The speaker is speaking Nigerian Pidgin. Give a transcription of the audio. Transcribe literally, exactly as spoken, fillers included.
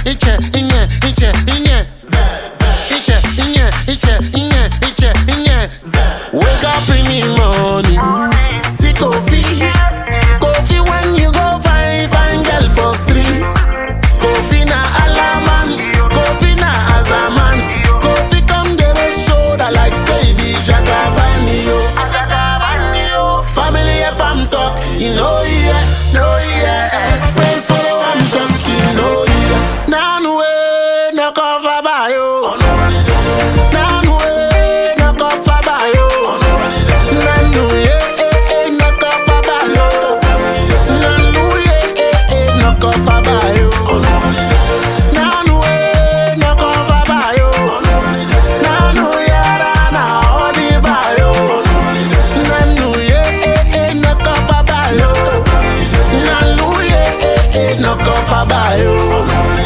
iche, inye, iche, inye. Iche, inye, iche, inye, iche, inye. Wake up in the morning, see coffee. Coffee when you go find, find girl for street. Coffee na alaman, coffee na azaman. Coffee come the rest shoulder like say be Jagabani yo. Jagabani yo. Family up I'm talk, you know yeah, know yeah. Friends follow I'm talk, you know yeah. Nanu way no cover by yo. Nanu way no cover by yo. Nanu yeah eh eh no cover by yo. Nanu yeah eh eh no cover by yo. Nanu way no cover by yo. Nanu yara na odi by yo. Nanu yeah eh eh no cover by yo. Nanu yeah eh eh no cover by yo.